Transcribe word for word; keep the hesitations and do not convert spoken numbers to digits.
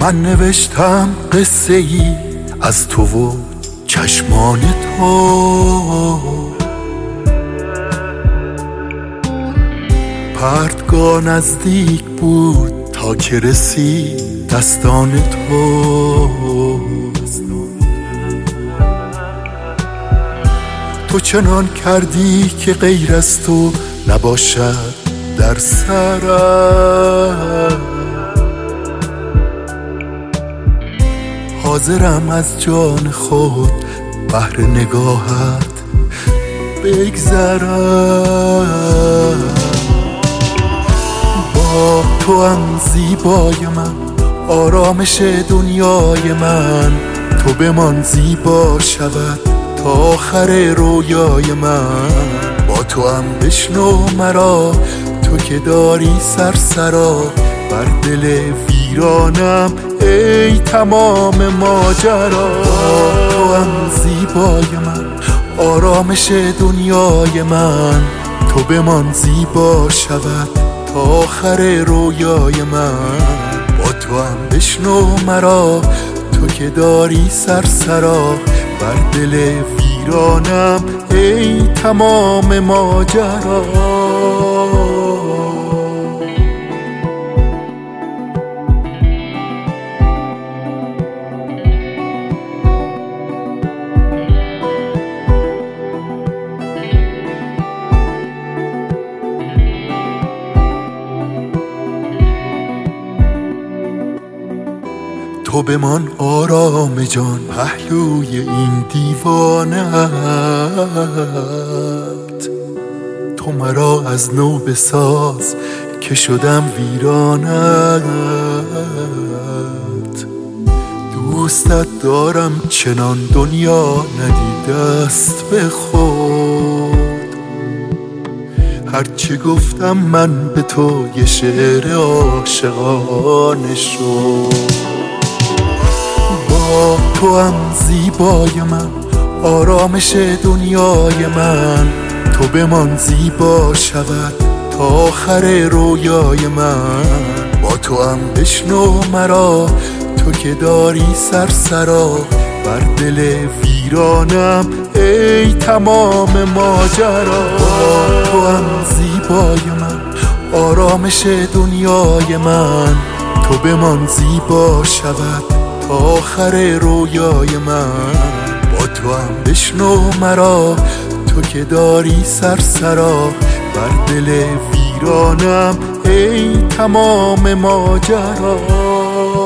من نوشتم قصه ای از تو و چشمان تو، پرتگاه نزدیک بود تا که رسید دستان تو. تو چنان کردی که غیر از تو نباشد در سرم، حاضرم از جان خود بهر نگاهت بگذرم. با تو هم زیبای من، آرامش دنیای من، تو بمان زیبا شود تا آخر رویای من. با تو هم بشنو مرا، تو که داری سرسرا بر دل ویرانم ای تمام ماجرا. تو هم زیبای من، آرامش دنیای من، تو بمان زیبا شود تا آخر رویای من. با تو هم بشنو مرا، تو که داری سرسرا بر دل ویرانم ای تمام ماجرا. تو بمان آرام جان پهلوی این دیوانت، تو مرا از نو بساز که شدم ویرانت. دوستت دارم چنان دنیا ندیده است به خود، هرچی گفتم من به تو یه شعر عاشقانه شد. با تو هم زیبای من، آرامش دنیای من، تو بمان زیبا شود تا آخر رویای من. با تو هم بشنو مرا، تو که داری سرسرا بر دل ویرانم ای تمام ماجرا. با تو هم زیبای من، آرامش دنیای من، تو بمان زیبا شود تا آخر رویای من. با تو هم بشنو مرا، تو که داری سرسرا بر دل ویرانم ای تمام ماجرا.